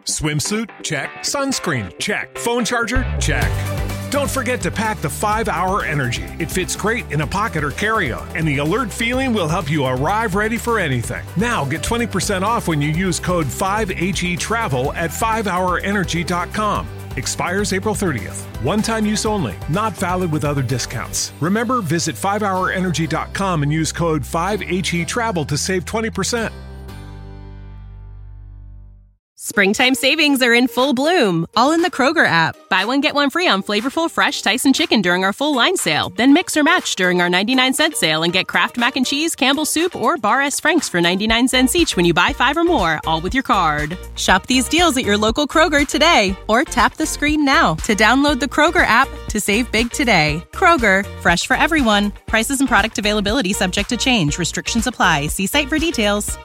Swimsuit? Check. Sunscreen? Check. Phone charger? Check. Don't forget to pack the 5-Hour Energy. It fits great in a pocket or carry-on, and the alert feeling will help you arrive ready for anything. Now get 20% off when you use code 5HETRAVEL at 5hourenergy.com. Expires April 30th. One-time use only. Not valid with other discounts. Remember, visit 5hourenergy.com and use code 5HETRAVEL to save 20%. Springtime savings are in full bloom, all in the Kroger app. Buy one, get one free on flavorful, fresh Tyson chicken during our full line sale. Then mix or match during our 99-cent sale and get Kraft Mac and Cheese, Campbell's Soup, or Bar S. Frank's for 99 cents each when you buy 5 or more, all with your card. Shop these deals at your local Kroger today, or tap the screen now to download the Kroger app to save big today. Kroger, fresh for everyone. Prices and product availability subject to change. Restrictions apply. See site for details.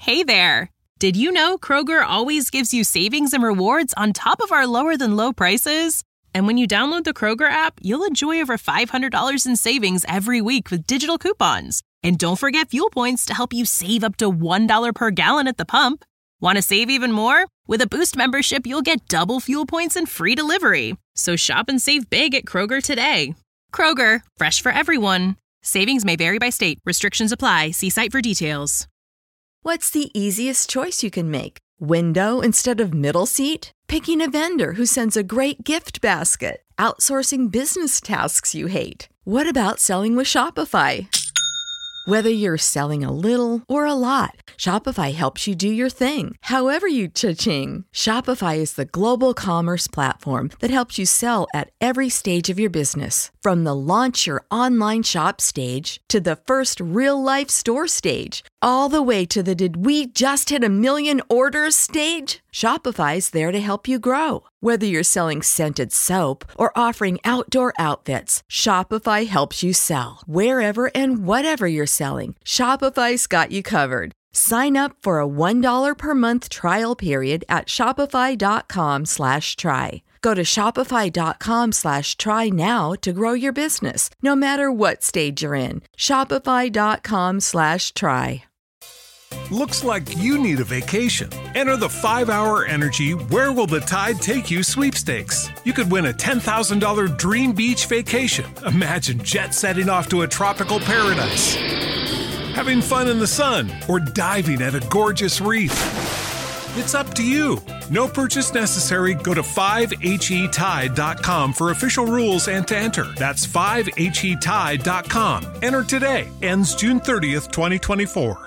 Hey there! Did you know Kroger always gives you savings and rewards on top of our lower than low prices? And when you download the Kroger app, you'll enjoy over $500 in savings every week with digital coupons. And don't forget fuel points to help you save up to $1 per gallon at the pump. Want to save even more? With a Boost membership, you'll get double fuel points and free delivery. So shop and save big at Kroger today. Kroger, fresh for everyone. Savings may vary by state. Restrictions apply. See site for details. What's the easiest choice you can make? Window instead of middle seat? Picking a vendor who sends a great gift basket? Outsourcing business tasks you hate? What about selling with Shopify? Whether you're selling a little or a lot, Shopify helps you do your thing, however you cha-ching. Shopify is the global commerce platform that helps you sell at every stage of your business. From the launch your online shop stage to the first real-life store stage, all the way to the did we just hit a million orders stage. Shopify's there to help you grow. Whether you're selling scented soap or offering outdoor outfits, Shopify helps you sell. Wherever and whatever you're selling, Shopify's got you covered. Sign up for a $1 per month trial period at shopify.com/try. Go to shopify.com/try now to grow your business, no matter what stage you're in. Shopify.com/try. Looks like you need a vacation. Enter the 5-Hour Energy Where Will the Tide Take You sweepstakes. You could win a $10,000 dream beach vacation. Imagine jet setting off to a tropical paradise, having fun in the sun, or diving at a gorgeous reef. It's up to you. No purchase necessary. Go to 5HETide.com for official rules and to enter. That's 5HETide.com. Enter today. Ends June 30th, 2024.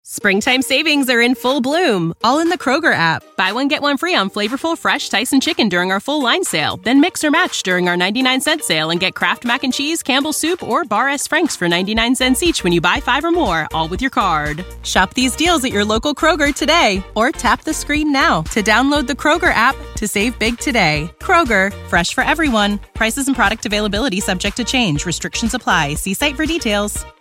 Springtime savings are in full bloom, all in the Kroger app. Buy one, get one free on flavorful, fresh Tyson chicken during our full line sale. Then mix or match during our 99-cent sale and get Kraft Mac and Cheese, Campbell's Soup, or Bar S. Frank's for 99 cents each when you buy 5 or more, all with your card. Shop these deals at your local Kroger today, or tap the screen now to download the Kroger app to save big today. Kroger, fresh for everyone. Prices and product availability subject to change. Restrictions apply. See site for details.